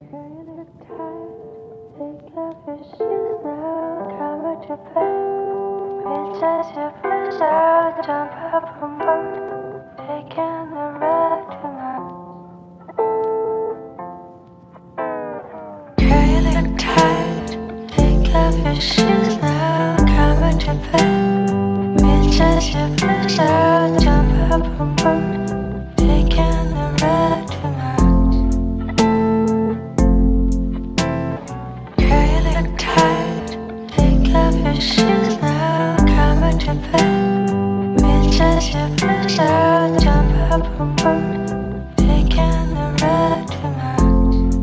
Take off your shoes now, come at your bed. Reach your friends out, jump up on board. Taking the ride tonight. Girl, you look tired. Take off your shoes now, come at your bed. Reach your friends out, jump up on board. Taking the ride tonight. Take off your shoes now, come at your bed. Reach your friends out, jump up on board. Taking the ride tonight.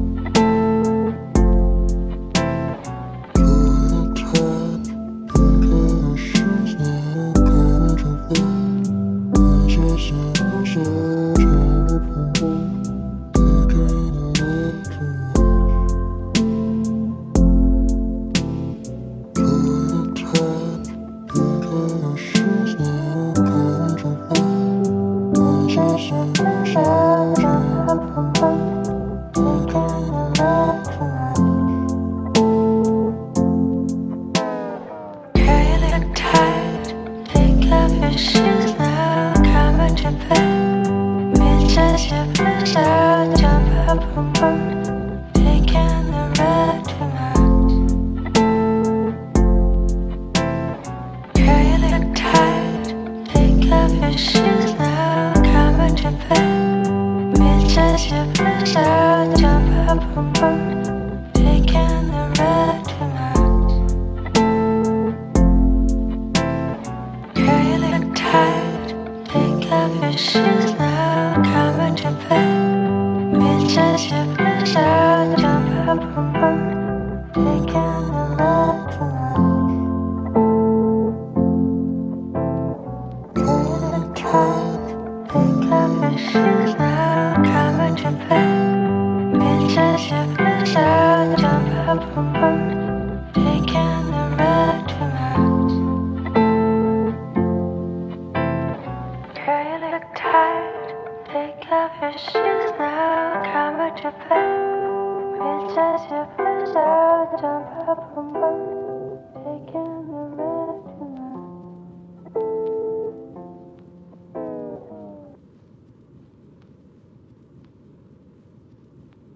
Shoes now, come at your bed. Reach your friends out, jump up on board. Taking the ride tonight. Girl, you look tired. Take off your shoes now, come at your bed. Reach your friends out, jump up on board. Taking the ride tonight. Take off your shoes now, come at your bed. Reach your friends out, jump up on board. Taking the ride tonight. Take off your shoes now, come at your bed. Reach your friends out, jump up on board. Taking the ride tonight. Tired. Take off your shoes now, come at your bed. Reach your friends out, jump up on board.